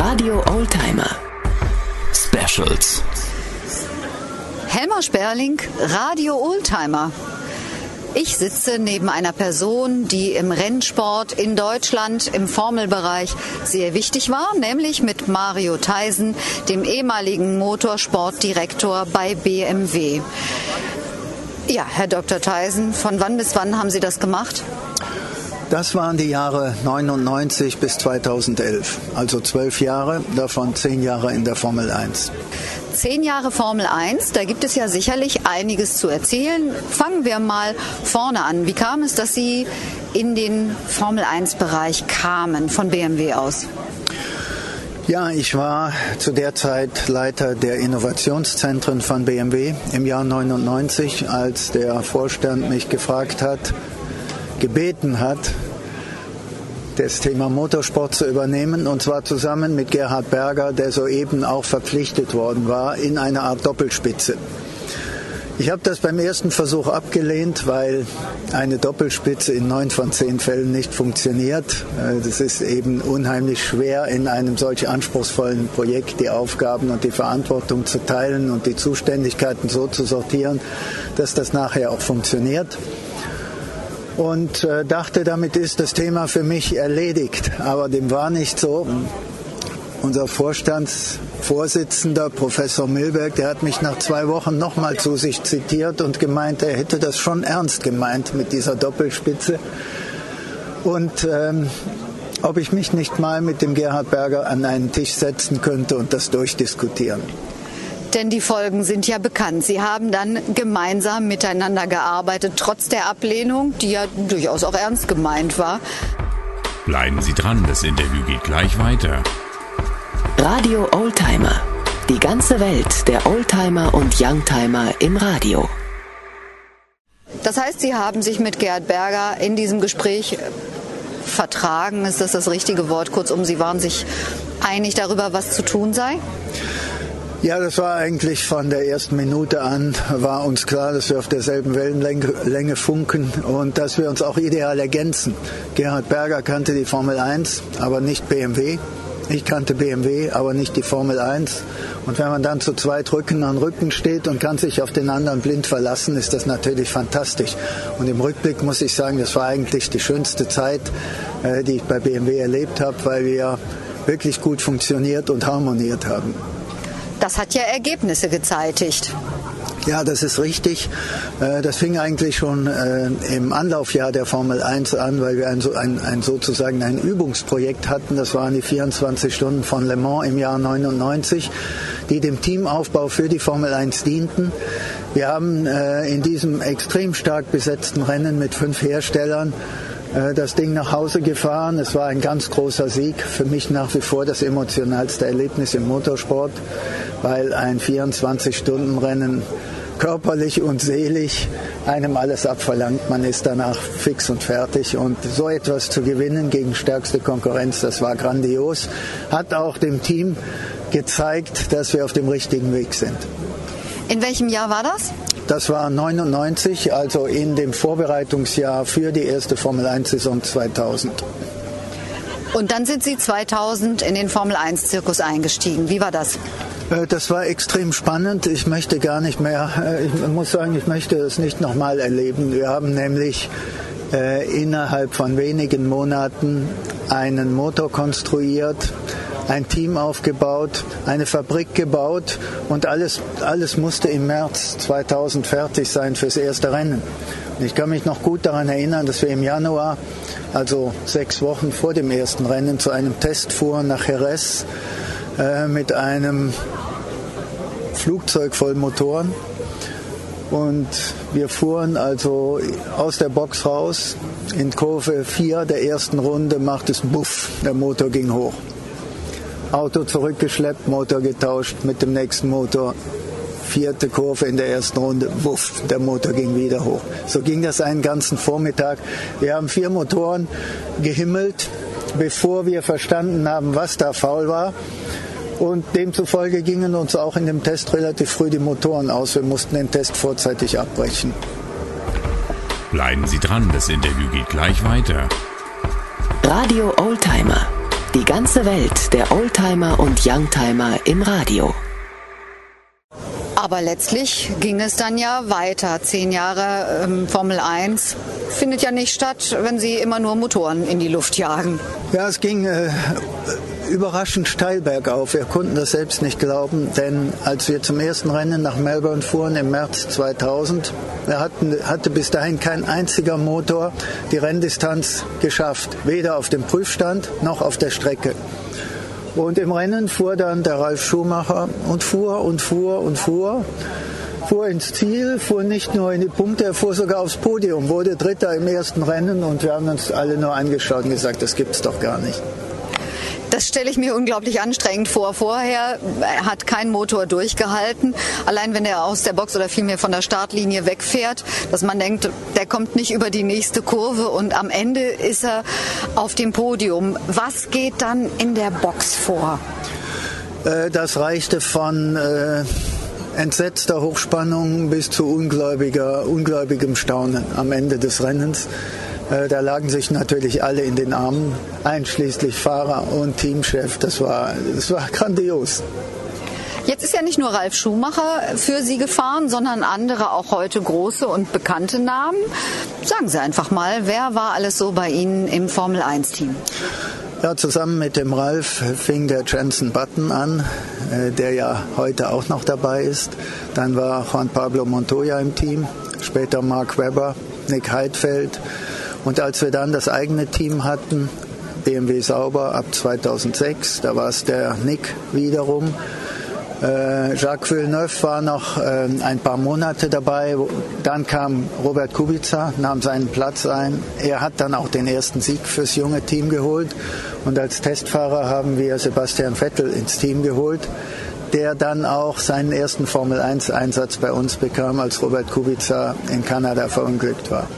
Radio Oldtimer Specials. Helmer Sperling, Radio Oldtimer. Ich sitze neben einer Person, die im Rennsport in Deutschland im Formelbereich sehr wichtig war, nämlich mit Mario Theisen, dem ehemaligen Motorsportdirektor bei BMW. Ja, Herr Dr. Theisen, von wann bis wann haben Sie das gemacht? Das waren die Jahre 99 bis 2011, also 12 Jahre, davon 10 Jahre in der Formel 1. 10 Jahre Formel 1, da gibt es ja sicherlich einiges zu erzählen. Fangen wir mal vorne an. Wie kam es, dass Sie in den Formel 1-Bereich kamen, von BMW aus? Ja, ich war zu der Zeit Leiter der Innovationszentren von BMW im Jahr 99, als der Vorstand mich gebeten hat, das Thema Motorsport zu übernehmen, und zwar zusammen mit Gerhard Berger, der soeben auch verpflichtet worden war, in eine Art Doppelspitze. Ich habe das beim ersten Versuch abgelehnt, weil eine Doppelspitze in 9 von 10 Fällen nicht funktioniert. Das ist eben unheimlich schwer, in einem solch anspruchsvollen Projekt die Aufgaben und die Verantwortung zu teilen und die Zuständigkeiten so zu sortieren, dass das nachher auch funktioniert. Und dachte, damit ist das Thema für mich erledigt. Aber dem war nicht so. Unser Vorstandsvorsitzender, Professor Milberg, der hat mich nach 2 Wochen nochmal zu sich zitiert und gemeint, er hätte das schon ernst gemeint mit dieser Doppelspitze. Und ob ich mich nicht mal mit dem Gerhard Berger an einen Tisch setzen könnte und das durchdiskutieren. Denn die Folgen sind ja bekannt. Sie haben dann gemeinsam miteinander gearbeitet, trotz der Ablehnung, die ja durchaus auch ernst gemeint war. Bleiben Sie dran, das Interview geht gleich weiter. Radio Oldtimer. Die ganze Welt der Oldtimer und Youngtimer im Radio. Das heißt, Sie haben sich mit Gerhard Berger in diesem Gespräch vertragen, ist das richtige Wort? Kurzum, Sie waren sich einig darüber, was zu tun sei? Ja, das war eigentlich von der ersten Minute an, war uns klar, dass wir auf derselben Wellenlänge funken und dass wir uns auch ideal ergänzen. Gerhard Berger kannte die Formel 1, aber nicht BMW. Ich kannte BMW, aber nicht die Formel 1. Und wenn man dann zu zweit Rücken an Rücken steht und kann sich auf den anderen blind verlassen, ist das natürlich fantastisch. Und im Rückblick muss ich sagen, das war eigentlich die schönste Zeit, die ich bei BMW erlebt habe, weil wir wirklich gut funktioniert und harmoniert haben. Das hat ja Ergebnisse gezeitigt. Ja, das ist richtig. Das fing eigentlich schon im Anlaufjahr der Formel 1 an, weil wir sozusagen ein Übungsprojekt hatten. Das waren die 24 Stunden von Le Mans im Jahr 99, die dem Teamaufbau für die Formel 1 dienten. Wir haben in diesem extrem stark besetzten Rennen mit 5 Herstellern das Ding nach Hause gefahren. Es war ein ganz großer Sieg. Für mich nach wie vor das emotionalste Erlebnis im Motorsport, weil ein 24-Stunden-Rennen körperlich und seelisch einem alles abverlangt. Man ist danach fix und fertig. Und so etwas zu gewinnen gegen stärkste Konkurrenz, das war grandios. Hat auch dem Team gezeigt, dass wir auf dem richtigen Weg sind. In welchem Jahr war das? Das war 99, also in dem Vorbereitungsjahr für die erste Formel-1-Saison 2000. Und dann sind Sie 2000 in den Formel-1-Zirkus eingestiegen. Wie war das? Das war extrem spannend. Ich möchte gar nicht mehr, ich muss sagen, ich möchte es nicht nochmal erleben. Wir haben nämlich innerhalb von wenigen Monaten einen Motor konstruiert, ein Team aufgebaut, eine Fabrik gebaut und alles musste im März 2000 fertig sein fürs erste Rennen. Und ich kann mich noch gut daran erinnern, dass wir im Januar, also 6 Wochen vor dem ersten Rennen, zu einem Test fuhren nach Jerez mit einem Flugzeug voll Motoren. Und wir fuhren also aus der Box raus. In Kurve 4 der ersten Runde macht es Buff, der Motor ging hoch. Auto zurückgeschleppt, Motor getauscht mit dem nächsten Motor. 4. Kurve in der ersten Runde, wuff, der Motor ging wieder hoch. So ging das einen ganzen Vormittag. Wir haben 4 Motoren gehimmelt, bevor wir verstanden haben, was da faul war. Und demzufolge gingen uns auch in dem Test relativ früh die Motoren aus. Wir mussten den Test vorzeitig abbrechen. Bleiben Sie dran, das Interview geht gleich weiter. Radio Oldtimer. Die ganze Welt der Oldtimer und Youngtimer im Radio. Aber letztlich ging es dann ja weiter. 10 Jahre Formel 1 findet ja nicht statt, wenn Sie immer nur Motoren in die Luft jagen. Ja, es ging überraschend steil bergauf. Wir konnten das selbst nicht glauben, denn als wir zum ersten Rennen nach Melbourne fuhren im März 2000, hatte bis dahin kein einziger Motor die Renndistanz geschafft. Weder auf dem Prüfstand noch auf der Strecke. Und im Rennen fuhr dann der Ralf Schumacher und fuhr ins Ziel, fuhr nicht nur in die Punkte, er fuhr sogar aufs Podium, wurde Dritter im ersten Rennen und wir haben uns alle nur angeschaut und gesagt, das gibt's doch gar nicht. Das stelle ich mir unglaublich anstrengend vor. Vorher hat kein Motor durchgehalten. Allein wenn er aus der Box oder vielmehr von der Startlinie wegfährt, dass man denkt, der kommt nicht über die nächste Kurve und am Ende ist er auf dem Podium. Was geht dann in der Box vor? Das reichte von entsetzter Hochspannung bis zu ungläubigem Staunen am Ende des Rennens. Da lagen sich natürlich alle in den Armen, einschließlich Fahrer und Teamchef. Das war grandios. Jetzt ist ja nicht nur Ralf Schumacher für Sie gefahren, sondern andere auch heute große und bekannte Namen. Sagen Sie einfach mal, wer war alles so bei Ihnen im Formel-1-Team? Ja, zusammen mit dem Ralf fing der Jenson Button an, der ja heute auch noch dabei ist. Dann war Juan Pablo Montoya im Team, später Mark Webber, Nick Heidfeld. Und als wir dann das eigene Team hatten, BMW Sauber ab 2006, da war es der Nick wiederum. Jacques Villeneuve war noch ein paar Monate dabei. Dann kam Robert Kubica, nahm seinen Platz ein. Er hat dann auch den ersten Sieg fürs junge Team geholt. Und als Testfahrer haben wir Sebastian Vettel ins Team geholt, der dann auch seinen ersten Formel-1-Einsatz bei uns bekam, als Robert Kubica in Kanada verunglückt war.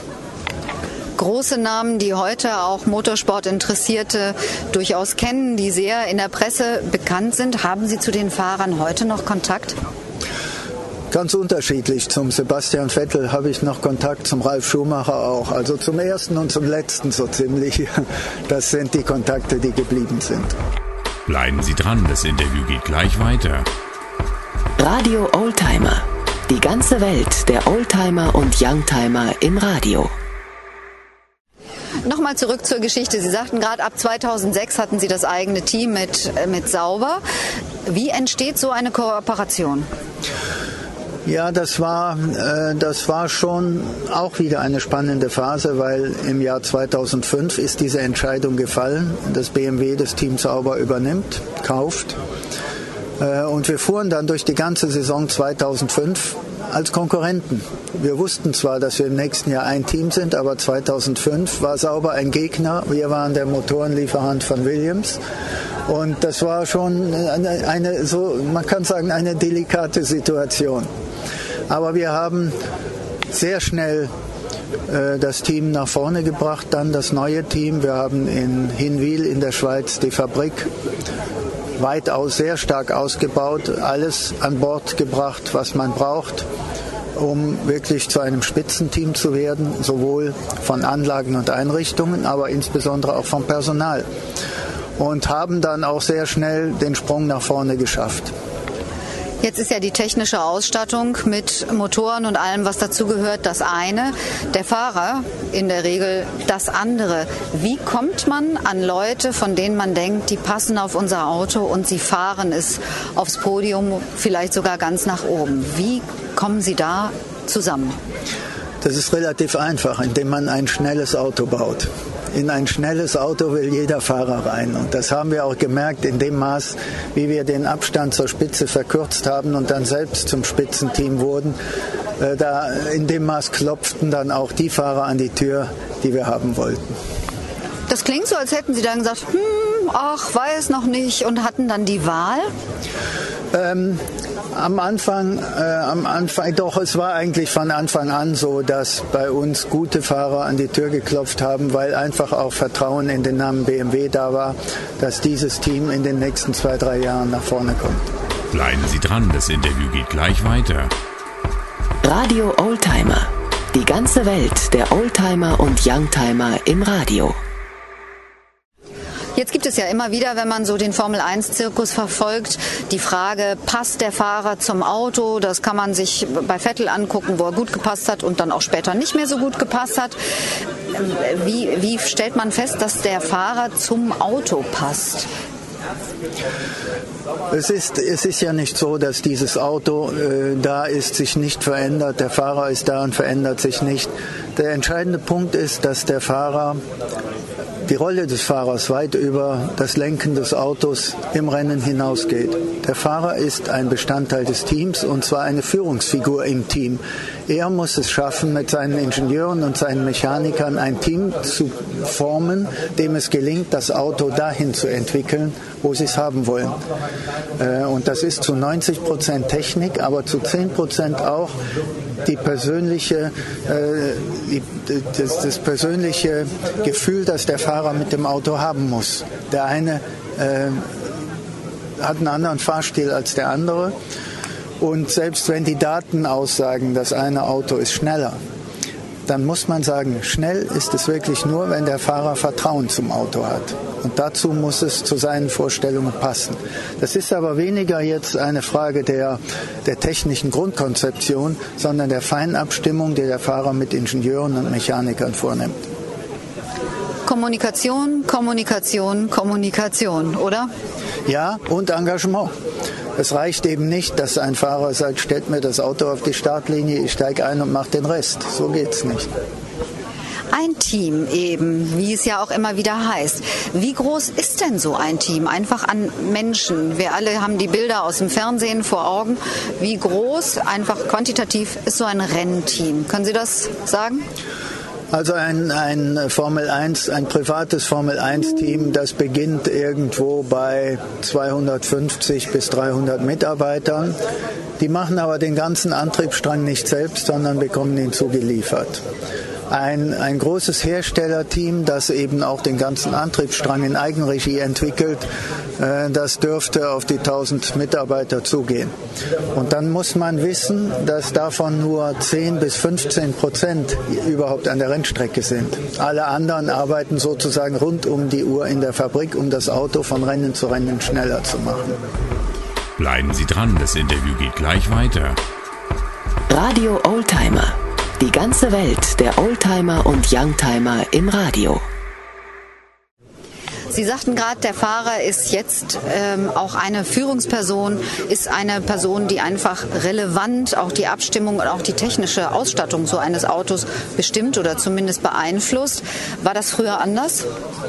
Große Namen, die heute auch Motorsportinteressierte durchaus kennen, die sehr in der Presse bekannt sind. Haben Sie zu den Fahrern heute noch Kontakt? Ganz unterschiedlich. Zum Sebastian Vettel habe ich noch Kontakt, zum Ralf Schumacher auch. Also zum ersten und zum letzten so ziemlich. Das sind die Kontakte, die geblieben sind. Bleiben Sie dran, das Interview geht gleich weiter. Radio Oldtimer. Die ganze Welt der Oldtimer und Youngtimer im Radio. Nochmal zurück zur Geschichte. Sie sagten gerade, ab 2006 hatten Sie das eigene Team mit Sauber. Wie entsteht so eine Kooperation? Ja, das war schon auch wieder eine spannende Phase, weil im Jahr 2005 ist diese Entscheidung gefallen, dass BMW das Team Sauber übernimmt, kauft. Und wir fuhren dann durch die ganze Saison 2005 als Konkurrenten. Wir wussten zwar, dass wir im nächsten Jahr ein Team sind, aber 2005 war Sauber ein Gegner. Wir waren der Motorenlieferant von Williams. Und das war schon man kann sagen, eine delikate Situation. Aber wir haben sehr schnell das Team nach vorne gebracht, dann das neue Team. Wir haben in Hinwil in der Schweiz die Fabrik weitaus sehr stark ausgebaut, alles an Bord gebracht, was man braucht, um wirklich zu einem Spitzenteam zu werden, sowohl von Anlagen und Einrichtungen, aber insbesondere auch vom Personal. Und haben dann auch sehr schnell den Sprung nach vorne geschafft. Jetzt ist ja die technische Ausstattung mit Motoren und allem, was dazugehört, das eine. Der Fahrer in der Regel das andere. Wie kommt man an Leute, von denen man denkt, die passen auf unser Auto und sie fahren es aufs Podium, vielleicht sogar ganz nach oben? Wie kommen Sie da zusammen? Das ist relativ einfach, indem man ein schnelles Auto baut. In ein schnelles Auto will jeder Fahrer rein. Und das haben wir auch gemerkt in dem Maß, wie wir den Abstand zur Spitze verkürzt haben und dann selbst zum Spitzenteam wurden. In dem Maß klopften dann auch die Fahrer an die Tür, die wir haben wollten. Das klingt so, als hätten Sie dann gesagt, weiß noch nicht, und hatten dann die Wahl? Am Anfang, doch, es war eigentlich von Anfang an so, dass bei uns gute Fahrer an die Tür geklopft haben, weil einfach auch Vertrauen in den Namen BMW da war, dass dieses Team in den nächsten 2-3 Jahren nach vorne kommt. Bleiben Sie dran, das Interview geht gleich weiter. Radio Oldtimer. Die ganze Welt der Oldtimer und Youngtimer im Radio. Jetzt gibt es ja immer wieder, wenn man so den Formel-1-Zirkus verfolgt, die Frage, passt der Fahrer zum Auto? Das kann man sich bei Vettel angucken, wo er gut gepasst hat und dann auch später nicht mehr so gut gepasst hat. Wie stellt man fest, dass der Fahrer zum Auto passt? Es ist ja nicht so, dass dieses Auto da ist, sich nicht verändert. Der Fahrer ist da und verändert sich nicht. Der entscheidende Punkt ist, dass die Rolle des Fahrers weit über das Lenken des Autos im Rennen hinausgeht. Der Fahrer ist ein Bestandteil des Teams und zwar eine Führungsfigur im Team. Er muss es schaffen, mit seinen Ingenieuren und seinen Mechanikern ein Team zu formen, dem es gelingt, das Auto dahin zu entwickeln, wo sie es haben wollen. Und das ist zu 90% Technik, aber zu 10% auch das persönliche Gefühl, das der Fahrer mit dem Auto haben muss. Der eine hat einen anderen Fahrstil als der andere. Und selbst wenn die Daten aussagen, das eine Auto ist schneller, dann muss man sagen, schnell ist es wirklich nur, wenn der Fahrer Vertrauen zum Auto hat. Und dazu muss es zu seinen Vorstellungen passen. Das ist aber weniger jetzt eine Frage der technischen Grundkonzeption, sondern der Feinabstimmung, die der Fahrer mit Ingenieuren und Mechanikern vornimmt. Kommunikation, Kommunikation, Kommunikation, oder? Ja, und Engagement. Es reicht eben nicht, dass ein Fahrer sagt, stellt mir das Auto auf die Startlinie, ich steige ein und mache den Rest. So geht's nicht. Ein Team eben, wie es ja auch immer wieder heißt. Wie groß ist denn so ein Team? Einfach an Menschen. Wir alle haben die Bilder aus dem Fernsehen vor Augen. Wie groß, einfach quantitativ, ist so ein Rennteam? Können Sie das sagen? Also ein privates Formel-1-Team, das beginnt irgendwo bei 250 bis 300 Mitarbeitern. Die machen aber den ganzen Antriebsstrang nicht selbst, sondern bekommen ihn zugeliefert. Ein großes Herstellerteam, das eben auch den ganzen Antriebsstrang in Eigenregie entwickelt, das dürfte auf die 1000 Mitarbeiter zugehen. Und dann muss man wissen, dass davon nur 10% bis 15% überhaupt an der Rennstrecke sind. Alle anderen arbeiten sozusagen rund um die Uhr in der Fabrik, um das Auto von Rennen zu Rennen schneller zu machen. Bleiben Sie dran, das Interview geht gleich weiter. Radio Oldtimer. Die ganze Welt der Oldtimer und Youngtimer im Radio. Sie sagten gerade, der Fahrer ist jetzt auch eine Führungsperson, ist eine Person, die einfach relevant auch die Abstimmung und auch die technische Ausstattung so eines Autos bestimmt oder zumindest beeinflusst. War das früher anders?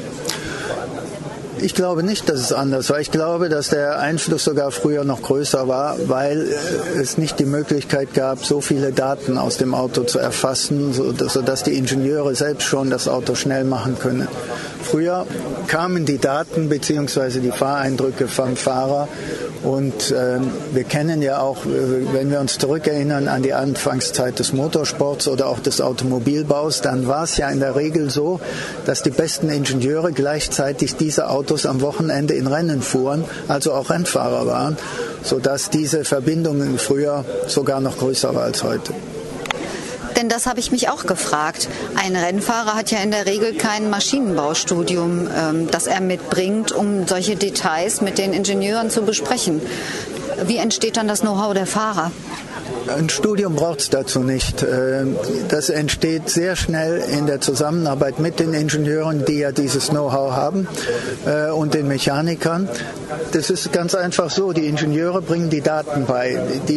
Ich glaube nicht, dass es anders war. Ich glaube, dass der Einfluss sogar früher noch größer war, weil es nicht die Möglichkeit gab, so viele Daten aus dem Auto zu erfassen, sodass die Ingenieure selbst schon das Auto schnell machen können. Früher kamen die Daten bzw. die Fahreindrücke vom Fahrer und wir kennen ja auch, wenn wir uns zurückerinnern an die Anfangszeit des Motorsports oder auch des Automobilbaus, dann war es ja in der Regel so, dass die besten Ingenieure gleichzeitig diese Autos am Wochenende in Rennen fuhren, also auch Rennfahrer waren, sodass diese Verbindungen früher sogar noch größer war als heute. Denn das habe ich mich auch gefragt. Ein Rennfahrer hat ja in der Regel kein Maschinenbaustudium, das er mitbringt, um solche Details mit den Ingenieuren zu besprechen. Wie entsteht dann das Know-how der Fahrer? Ein Studium braucht es dazu nicht. Das entsteht sehr schnell in der Zusammenarbeit mit den Ingenieuren, die ja dieses Know-how haben, und den Mechanikern. Das ist ganz einfach so. Die Ingenieure bringen die Daten bei. Die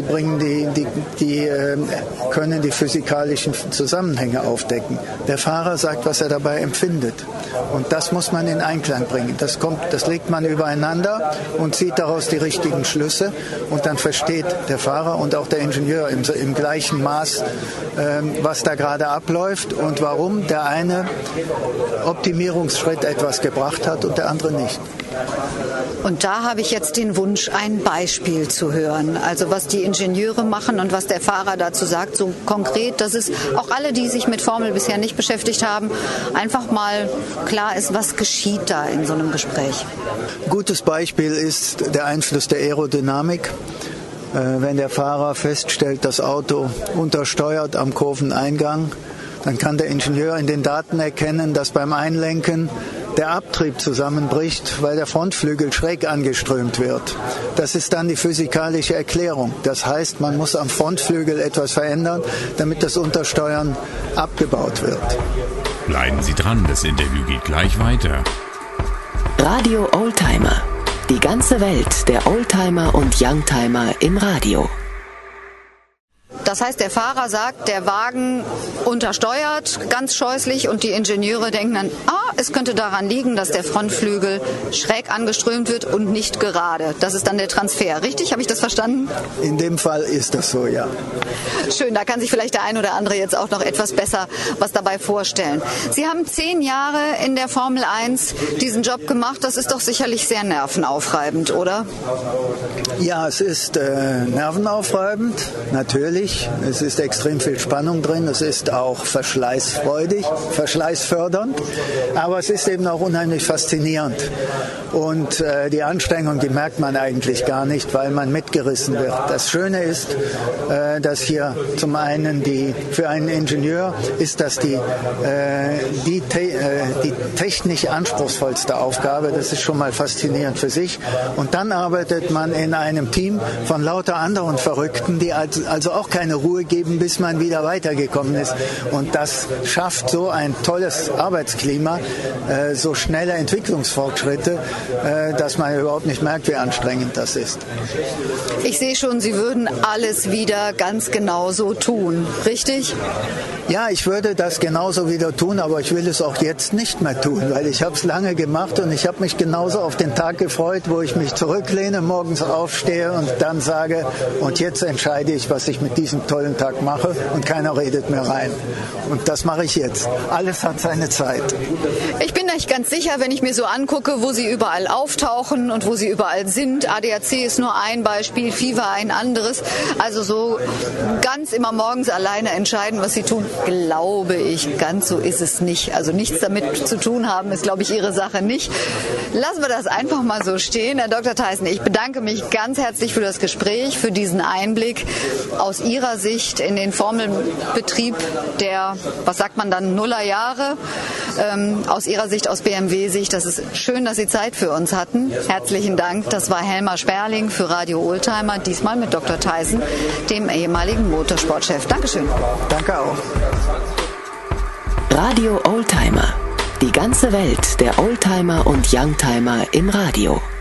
können die physikalischen Zusammenhänge aufdecken. Der Fahrer sagt, was er dabei empfindet. Und das muss man in Einklang bringen. Das legt man übereinander und zieht daraus die richtigen Schlüsse. Und dann versteht der Fahrer und auch der Ingenieur im gleichen Maß, was da gerade abläuft und warum der eine Optimierungsschritt etwas gebracht hat und der andere nicht. Und da habe ich jetzt den Wunsch, ein Beispiel zu hören. Also was die Ingenieure machen und was der Fahrer dazu sagt, so konkret, dass es auch alle, die sich mit Formel bisher nicht beschäftigt haben, einfach mal klar ist, was geschieht da in so einem Gespräch. Gutes Beispiel ist der Einfluss der Aerodynamik. Wenn der Fahrer feststellt, das Auto untersteuert am Kurveneingang, dann kann der Ingenieur in den Daten erkennen, dass beim Einlenken der Abtrieb zusammenbricht, weil der Frontflügel schräg angeströmt wird. Das ist dann die physikalische Erklärung. Das heißt, man muss am Frontflügel etwas verändern, damit das Untersteuern abgebaut wird. Bleiben Sie dran, das Interview geht gleich weiter. Radio Oldtimer. Die ganze Welt der Oldtimer und Youngtimer im Radio. Das heißt, der Fahrer sagt, der Wagen untersteuert ganz scheußlich und die Ingenieure denken dann, es könnte daran liegen, dass der Frontflügel schräg angeströmt wird und nicht gerade. Das ist dann der Transfer. Richtig? Habe ich das verstanden? In dem Fall ist das so, ja. Schön, da kann sich vielleicht der ein oder andere jetzt auch noch etwas besser was dabei vorstellen. Sie haben 10 Jahre in der Formel 1 diesen Job gemacht. Das ist doch sicherlich sehr nervenaufreibend, oder? Ja, es ist nervenaufreibend, natürlich. Es ist extrem viel Spannung drin. Es ist auch verschleißfreudig, verschleißfördernd. Aber es ist eben auch unheimlich faszinierend. Und die Anstrengung, die merkt man eigentlich gar nicht, weil man mitgerissen wird. Das Schöne ist, dass hier zum einen für einen Ingenieur ist das die technisch anspruchsvollste Aufgabe. Das ist schon mal faszinierend für sich. Und dann arbeitet man in einem Team von lauter anderen Verrückten, die also auch keine Ruhe geben, bis man wieder weitergekommen ist. Und das schafft so ein tolles Arbeitsklima, so schnelle Entwicklungsfortschritte, dass man überhaupt nicht merkt, wie anstrengend das ist. Ich sehe schon, Sie würden alles wieder ganz genau so tun, richtig? Ja, ich würde das genauso wieder tun, aber ich will es auch jetzt nicht mehr tun, weil ich habe es lange gemacht und ich habe mich genauso auf den Tag gefreut, wo ich mich zurücklehne, morgens aufstehe und dann sage, und jetzt entscheide ich, was ich mit diesem tollen Tag mache und keiner redet mehr rein. Und das mache ich jetzt. Alles hat seine Zeit. Ich bin nicht ganz sicher, wenn ich mir so angucke, wo Sie überall auftauchen und wo Sie überall sind. ADAC ist nur ein Beispiel, FIFA ein anderes. Also so ganz immer morgens alleine entscheiden, was Sie tun, glaube ich, ganz so ist es nicht. Also nichts damit zu tun haben, ist, glaube ich, Ihre Sache nicht. Lassen wir das einfach mal so stehen. Herr Dr. Theissen, ich bedanke mich ganz herzlich für das Gespräch, für diesen Einblick aus Ihrer Sicht in den Formelbetrieb der, was sagt man dann, Nullerjahre. Aus Ihrer Sicht, aus BMW-Sicht, das ist schön, dass Sie Zeit für uns hatten. Herzlichen Dank. Das war Helmar Sperling für Radio Oldtimer, diesmal mit Dr. Theissen, dem ehemaligen Motorsportchef. Dankeschön. Danke auch. Radio Oldtimer. Die ganze Welt der Oldtimer und Youngtimer im Radio.